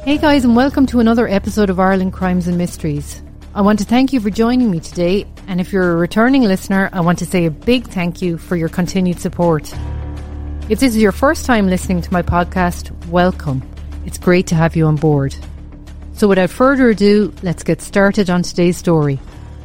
Hey guys, and welcome to another episode of Ireland Crimes and Mysteries. I want to thank you for joining me today, and if you're a returning listener, I want to say a big thank you for your continued support. If this is your first time listening to my podcast, welcome. It's great to have you on board. So without further ado, let's get started on today's story.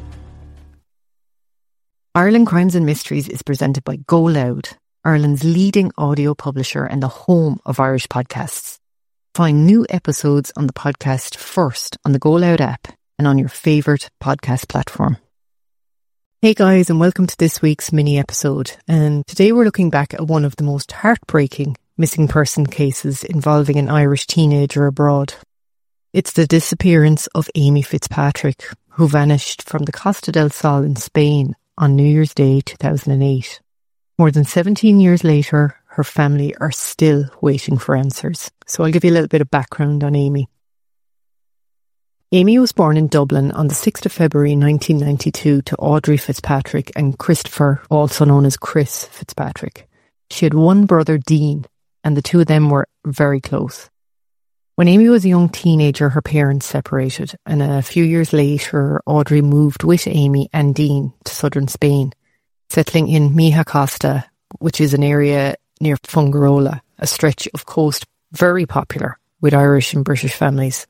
Ireland Crimes and Mysteries is presented by Go Loud, Ireland's leading audio publisher and the home of Irish podcasts. Find new episodes on the podcast first on the Go Loud app and on your favourite podcast platform. Hey guys, and welcome to this week's mini episode. And today we're looking back at one of the most heartbreaking missing person cases involving an Irish teenager abroad. It's the disappearance of Amy Fitzpatrick, who vanished from the Costa del Sol in Spain on New Year's Day 2008. More than 17 years later, her family are still waiting for answers. So I'll give you a little bit of background on Amy. Amy was born in Dublin on the 6th of February 1992 to Audrey Fitzpatrick and Christopher, also known as Chris Fitzpatrick. She had one brother, Dean, and the two of them were very close. When Amy was a young teenager, her parents separated, and a few years later, Audrey moved with Amy and Dean to southern Spain, settling in Mija Costa, which is an area near Fungirola, a stretch of coast very popular with Irish and British families.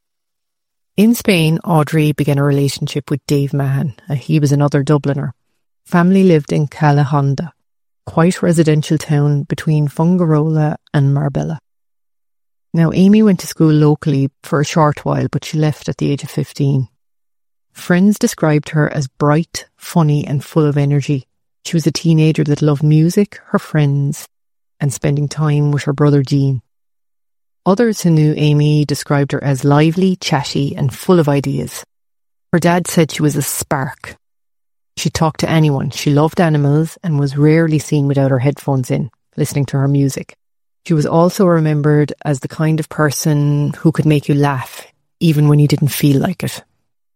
In Spain, Audrey began a relationship with Dave Mahan. He was another Dubliner. Family lived in Calahonda, quite a residential town between Fungirola and Marbella. Now, Amy went to school locally for a short while, but she left at the age of 15. Friends described her as bright, funny and full of energy. She was a teenager that loved music, her friends, and spending time with her brother Dean. Others who knew Amy described her as lively, chatty and full of ideas. Her dad said she was a spark. She talked to anyone. She loved animals and was rarely seen without her headphones in, listening to her music. She was also remembered as the kind of person who could make you laugh, even when you didn't feel like it.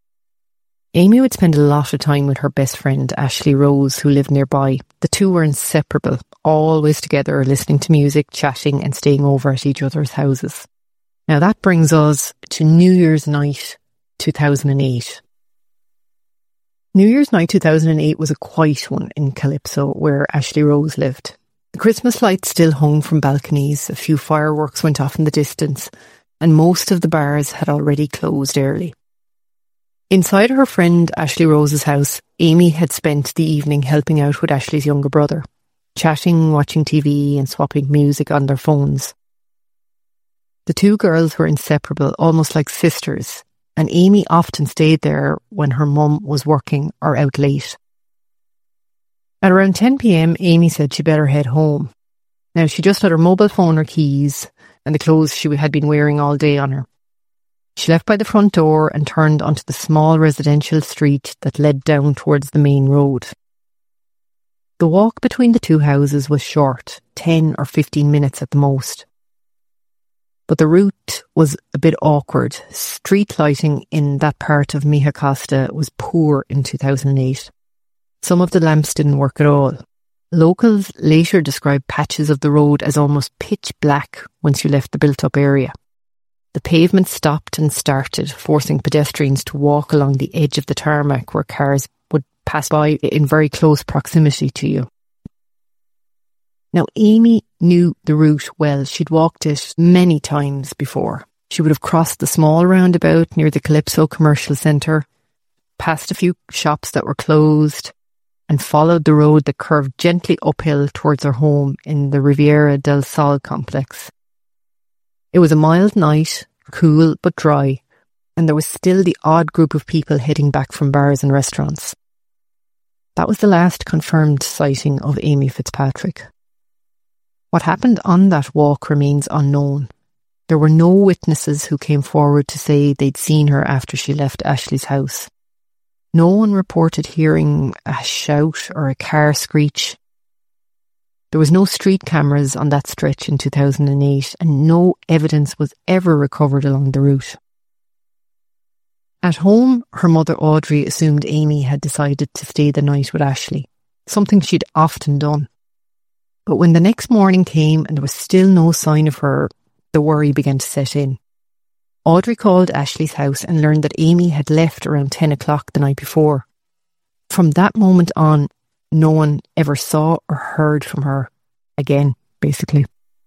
Amy would spend a lot of time with her best friend, Ashley Rose, who lived nearby. The two were inseparable, always together, listening to music, chatting and staying over at each other's houses. Now that brings us to New Year's night 2008. New Year's night 2008 was a quiet one in Calypso, where Ashley Rose lived. The Christmas lights still hung from balconies, a few fireworks went off in the distance, and most of the bars had already closed early. Inside her friend Ashley Rose's house, Amy had spent the evening helping out with Ashley's younger brother, chatting, watching TV and swapping music on their phones. The two girls were inseparable, almost like sisters, and Amy often stayed there when her mum was working or out late. At around 10 p.m, Amy said she better head home. Now, she just had her mobile phone, her keys, and the clothes she had been wearing all day on her. She left by the front door and turned onto the small residential street that led down towards the main road. The walk between the two houses was short, 10 or 15 minutes at the most. But the route was a bit awkward. Street lighting in that part of Mija Costa was poor in 2008. Some of the lamps didn't work at all. Locals later described patches of the road as almost pitch black once you left the built-up area. The pavement stopped and started, forcing pedestrians to walk along the edge of the tarmac where cars would pass by in very close proximity to you. Now, Amy knew the route well. She'd walked it many times before. She would have crossed the small roundabout near the Calypso Commercial Centre, passed a few shops that were closed, and followed the road that curved gently uphill towards her home in the Riviera del Sol complex. It was a mild night, cool but dry, and there was still the odd group of people heading back from bars and restaurants. That was the last confirmed sighting of Amy Fitzpatrick. What happened on that walk remains unknown. There were no witnesses who came forward to say they'd seen her after she left Ashley's house. No one reported hearing a shout or a car screech. There was no street cameras on that stretch in 2008, and no evidence was ever recovered along the route. At home, her mother Audrey assumed Amy had decided to stay the night with Ashley, something she'd often done. But when the next morning came and there was still no sign of her, the worry began to set in. Audrey called Ashley's house and learned that Amy had left around 10 o'clock the night before. From that moment on, no one ever saw or heard from her again, basically.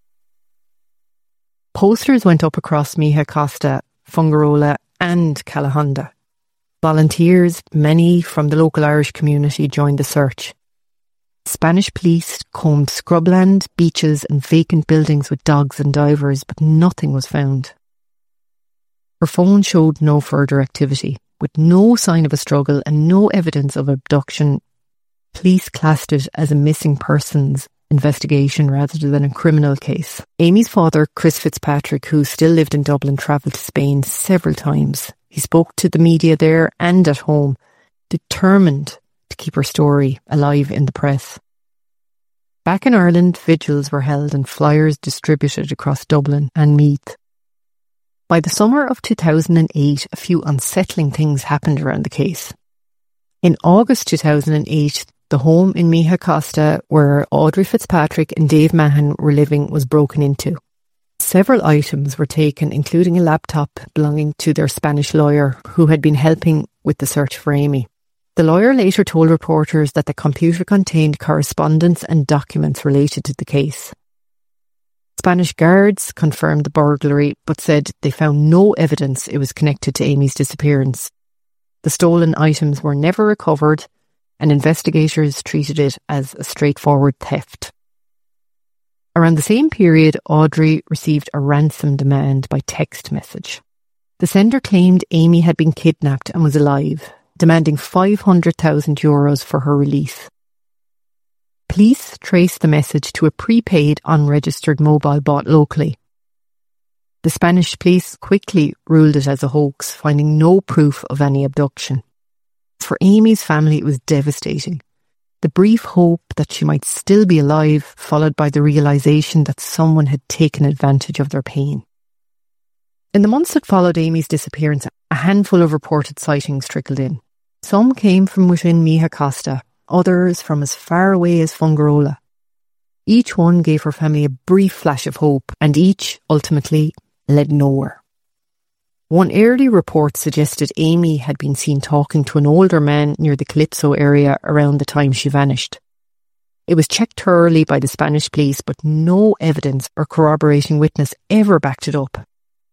Posters went up across Miha Costa, Fungarola and Calahonda. Volunteers, many from the local Irish community, joined the search. Spanish police combed scrubland, beaches and vacant buildings with dogs and divers, but nothing was found. Her phone showed no further activity. With no sign of a struggle and no evidence of abduction, police classed it as a missing persons investigation rather than a criminal case. Amy's father, Chris Fitzpatrick, who still lived in Dublin, travelled to Spain several times. He spoke to the media there and at home, determined to keep her story alive in the press. Back in Ireland, vigils were held and flyers distributed across Dublin and Meath. By the summer of 2008, a few unsettling things happened around the case. In August 2008, the home in Miha Costa, where Audrey Fitzpatrick and Dave Mahon were living, was broken into. Several items were taken, including a laptop belonging to their Spanish lawyer, who had been helping with the search for Amy. The lawyer later told reporters that the computer contained correspondence and documents related to the case. Spanish guards confirmed the burglary, but said they found no evidence it was connected to Amy's disappearance. The stolen items were never recovered, and investigators treated it as a straightforward theft. Around the same period, Audrey received a ransom demand by text message. The sender claimed Amy had been kidnapped and was alive, demanding €500,000 for her release. Police traced the message to a prepaid, unregistered mobile bought locally. The Spanish police quickly ruled it as a hoax, finding no proof of any abduction. For Amy's family, it was devastating. The brief hope that she might still be alive, followed by the realisation that someone had taken advantage of their pain. In the months that followed Amy's disappearance, a handful of reported sightings trickled in. Some came from within Miha Costa, others from as far away as Fungarola. Each one gave her family a brief flash of hope, and each, ultimately, led nowhere. One early report suggested Amy had been seen talking to an older man near the Calypso area around the time she vanished. It was checked thoroughly by the Spanish police, but no evidence or corroborating witness ever backed it up.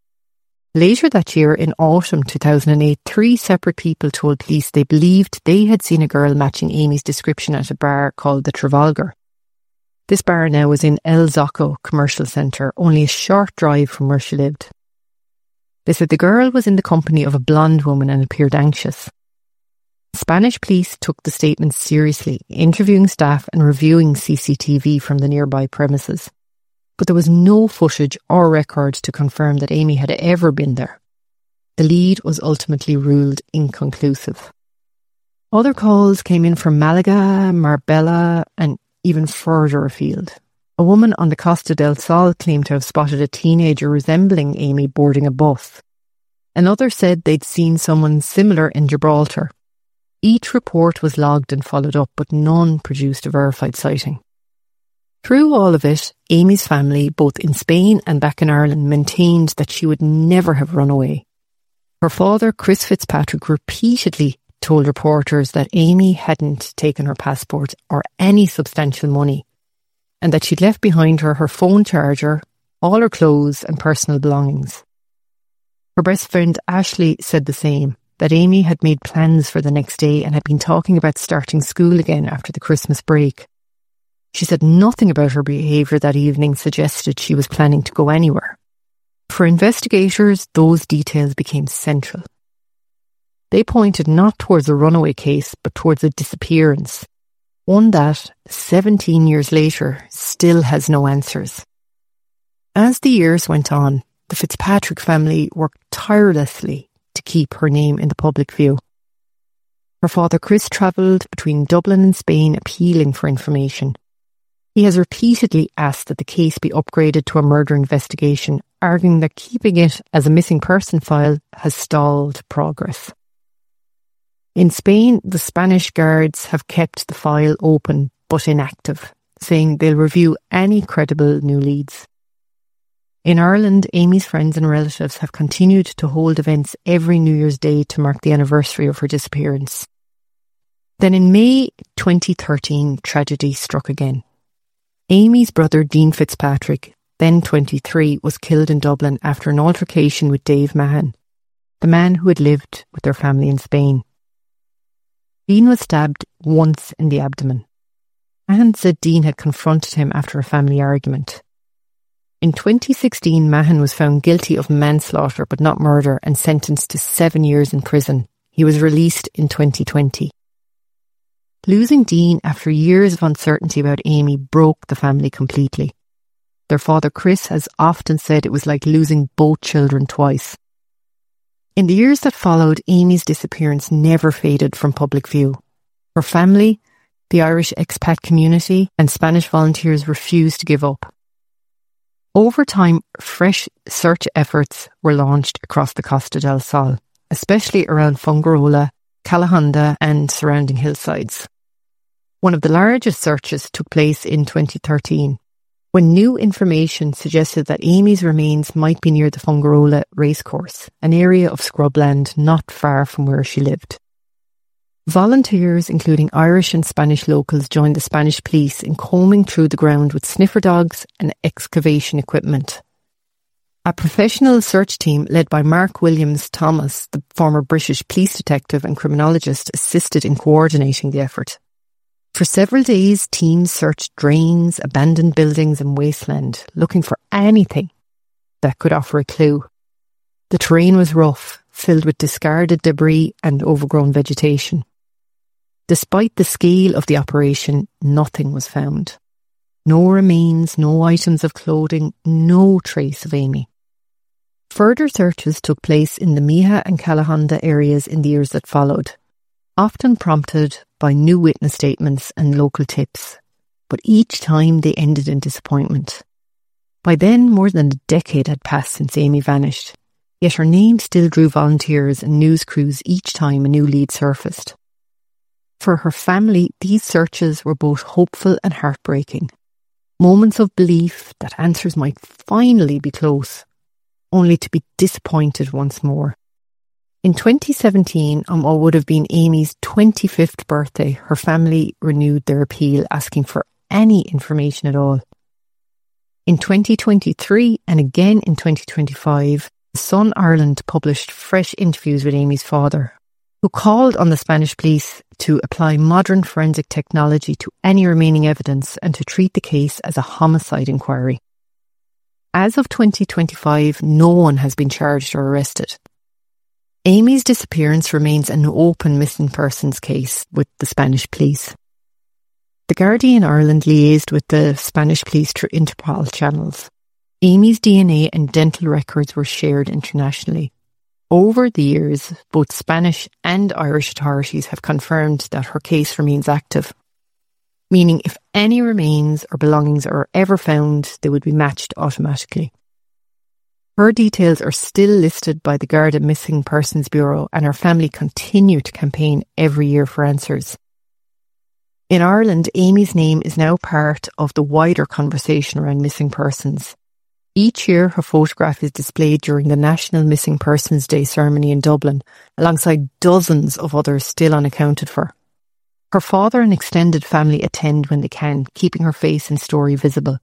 Later that year, in autumn 2008, 3 separate people told police they believed they had seen a girl matching Amy's description at a bar called the Trafalgar. This bar now was in El Zoco Commercial Centre, only a short drive from where she lived. They said the girl was in the company of a blonde woman and appeared anxious. Spanish police took the statements seriously, interviewing staff and reviewing CCTV from the nearby premises. But there was no footage or record to confirm that Amy had ever been there. The lead was ultimately ruled inconclusive. Other calls came in from Malaga, Marbella and even further afield. A woman on the Costa del Sol claimed to have spotted a teenager resembling Amy boarding a bus. Another said they'd seen someone similar in Gibraltar. Each report was logged and followed up, but none produced a verified sighting. Through all of it, Amy's family, both in Spain and back in Ireland, maintained that she would never have run away. Her father, Chris Fitzpatrick, repeatedly told reporters that Amy hadn't taken her passport or any substantial money, and that she'd left behind her phone charger, all her clothes and personal belongings. Her best friend Ashley said the same, that Amy had made plans for the next day and had been talking about starting school again after the Christmas break. She said nothing about her behaviour that evening suggested she was planning to go anywhere. For investigators, those details became central. They pointed not towards a runaway case, but towards a disappearance, one that, 17 years later, still has no answers. As the years went on, the Fitzpatrick family worked tirelessly to keep her name in the public view. Her father Chris travelled between Dublin and Spain appealing for information. He has repeatedly asked that the case be upgraded to a murder investigation, arguing that keeping it as a missing person file has stalled progress. In Spain, the Spanish guards have kept the file open but inactive, saying they'll review any credible new leads. In Ireland, Amy's friends and relatives have continued to hold events every New Year's Day to mark the anniversary of her disappearance. Then in May 2013, tragedy struck again. Amy's brother Dean Fitzpatrick, then 23, was killed in Dublin after an altercation with Dave Mahan, the man who had lived with their family in Spain. Dean was stabbed once in the abdomen. Mahan said Dean had confronted him after a family argument. In 2016, Mahan was found guilty of manslaughter but not murder and sentenced to 7 years in prison. He was released in 2020. Losing Dean after years of uncertainty about Amy broke the family completely. Their father Chris has often said it was like losing both children twice. In the years that followed, Amy's disappearance never faded from public view. Her family, the Irish expat community, and Spanish volunteers refused to give up. Over time, fresh search efforts were launched across the Costa del Sol, especially around Fungirola, Calahonda and surrounding hillsides. One of the largest searches took place in 2013, when new information suggested that Amy's remains might be near the Fungirola racecourse, an area of scrubland not far from where she lived. Volunteers, including Irish and Spanish locals, joined the Spanish police in combing through the ground with sniffer dogs and excavation equipment. A professional search team led by Mark Williams Thomas, the former British police detective and criminologist, assisted in coordinating the effort. For several days, teams searched drains, abandoned buildings and wasteland, looking for anything that could offer a clue. The terrain was rough, filled with discarded debris and overgrown vegetation. Despite the scale of the operation, nothing was found. No remains, no items of clothing, no trace of Amy. Further searches took place in the Miha and Calahonda areas in the years that followed, often prompted by new witness statements and local tips, but each time they ended in disappointment. By then, more than a decade had passed since Amy vanished, yet her name still drew volunteers and news crews each time a new lead surfaced. For her family, these searches were both hopeful and heartbreaking. Moments of belief that answers might finally be close, only to be disappointed once more. In 2017, on what would have been Amy's 25th birthday, her family renewed their appeal, asking for any information at all. In 2023 and again in 2025, The Sun Ireland published fresh interviews with Amy's father, who called on the Spanish police to apply modern forensic technology to any remaining evidence and to treat the case as a homicide inquiry. As of 2025, no one has been charged or arrested. Amy's disappearance remains an open missing persons case with the Spanish police. The Guardian Ireland liaised with the Spanish police through Interpol channels. Amy's DNA and dental records were shared internationally. Over the years, both Spanish and Irish authorities have confirmed that her case remains active, meaning if any remains or belongings are ever found, they would be matched automatically. Her details are still listed by the Garda Missing Persons Bureau, and her family continue to campaign every year for answers. In Ireland, Amy's name is now part of the wider conversation around missing persons. Each year, her photograph is displayed during the National Missing Persons Day ceremony in Dublin, alongside dozens of others still unaccounted for. Her father and extended family attend when they can, keeping her face and story visible.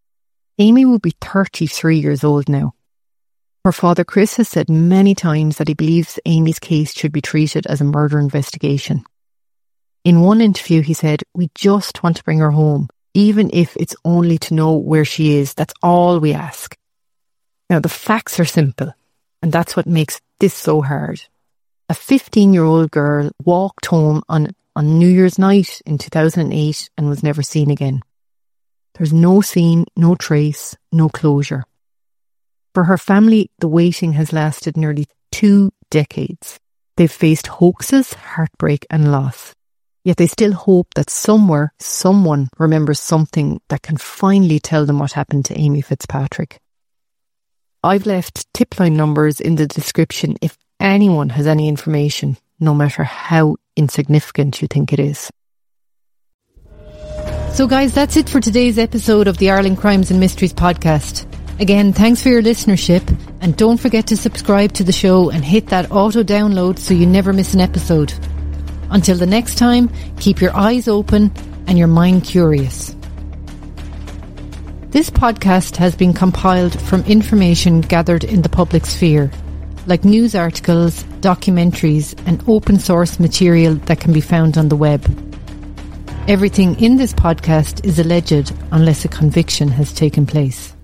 Amy will be 33 years old now. Her father Chris has said many times that he believes Amy's case should be treated as a murder investigation. In one interview he said, "We just want to bring her home. Even if it's only to know where she is, that's all we ask." Now, the facts are simple, and that's what makes this so hard. A 15-year-old girl walked home on New Year's night in 2008 and was never seen again. There's no scene, no trace, no closure. For her family, the waiting has lasted nearly 2 decades. They've faced hoaxes, heartbreak and loss. Yet they still hope that somewhere, someone remembers something that can finally tell them what happened to Amy Fitzpatrick. I've left tipline numbers in the description if anyone has any information, no matter how insignificant you think it is. So guys, that's it for today's episode of the Ireland Crimes and Mysteries podcast. Again, thanks for your listenership, and don't forget to subscribe to the show and hit that auto download so you never miss an episode. Until the next time, keep your eyes open and your mind curious. This podcast has been compiled from information gathered in the public sphere, like news articles, documentaries, and open source material that can be found on the web. Everything in this podcast is alleged unless a conviction has taken place.